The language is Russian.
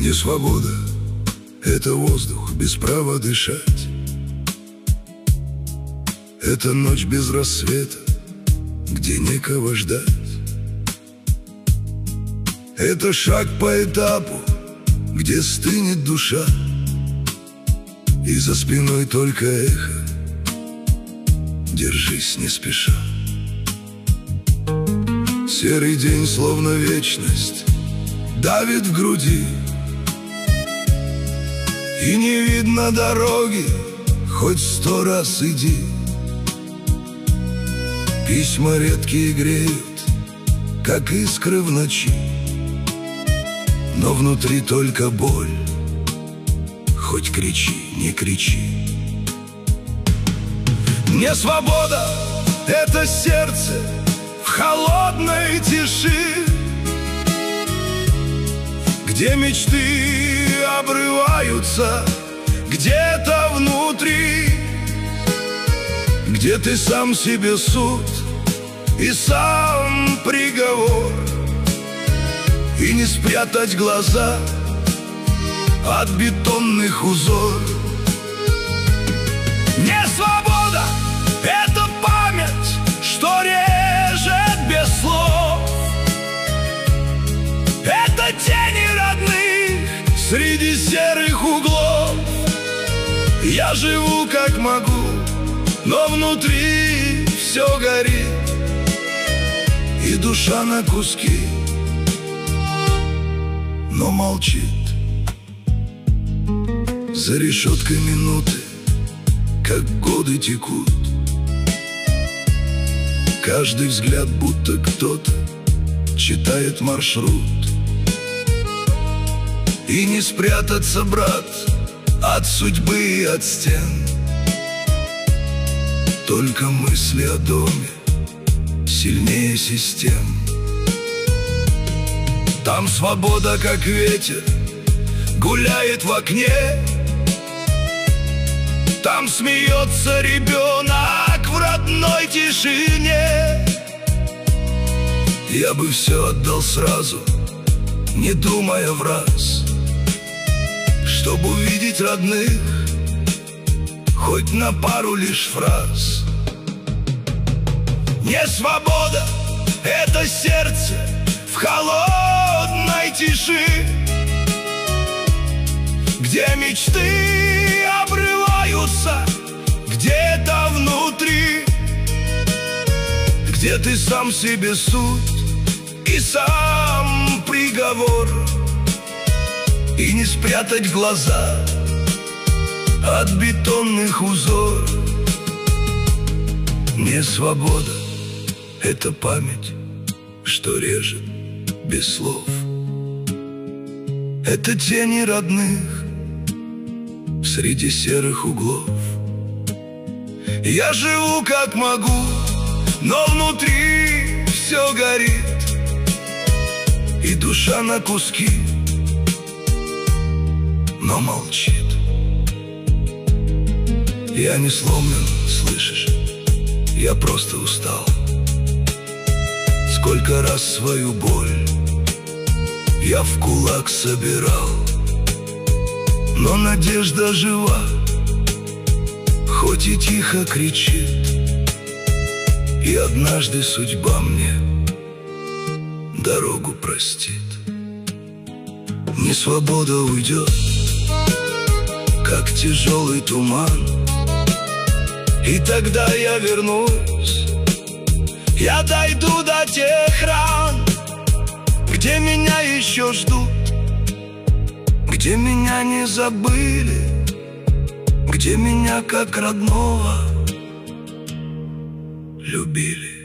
Не свобода — это воздух без права дышать. Это ночь без рассвета, где некого ждать. Это шаг по этапу, где стынет душа, и за спиной только эхо. Держись не спеша. Серый день, словно вечность, давит в груди, и не видно дороги, хоть 100 раз иди. Письма редкие греют, как искры в ночи, но внутри только боль, хоть кричи, не кричи. Не свобода — это сердце в холодной тиши, где мечты обрываются где-то внутри, где ты сам себе суд и сам приговор, и не спрятать глаза от бетонных узор. Не свобода — это память, что режет без слов. Это тени родных среди серых углов. Я живу как могу, но внутри все горит, и душа на куски, но молчит. За решеткой минуты, как годы текут. Каждый взгляд, будто кто-то читает маршрут. И не спрятаться, брат, от судьбы и от стен. Только мысли о доме сильнее систем. Там свобода, как ветер, гуляет в окне. Там смеется ребенок в родной тишине. Я бы все отдал сразу, не думая в раз, чтобы увидеть родных, хоть на пару лишь фраз. Не свобода — это сердце в холодной тиши, где мечты обрываются где-то внутри, где ты сам себе суд и сам приговор, и не спрятать глаза от бетонных узор. Не свобода — это память, что режет без слов. Это тени родных среди серых углов. Я живу как могу, но внутри все горит, и душа на куски, но молчит. Я не сломлен, слышишь? Я просто устал. Сколько раз свою боль я в кулак собирал, но надежда жива, хоть и тихо кричит. И однажды судьба мне дорогу простит. Не свобода уйдет, как тяжелый туман, и тогда я вернусь. Я дойду до тех ран, где меня еще ждут, где меня не забыли, где меня как родного любили.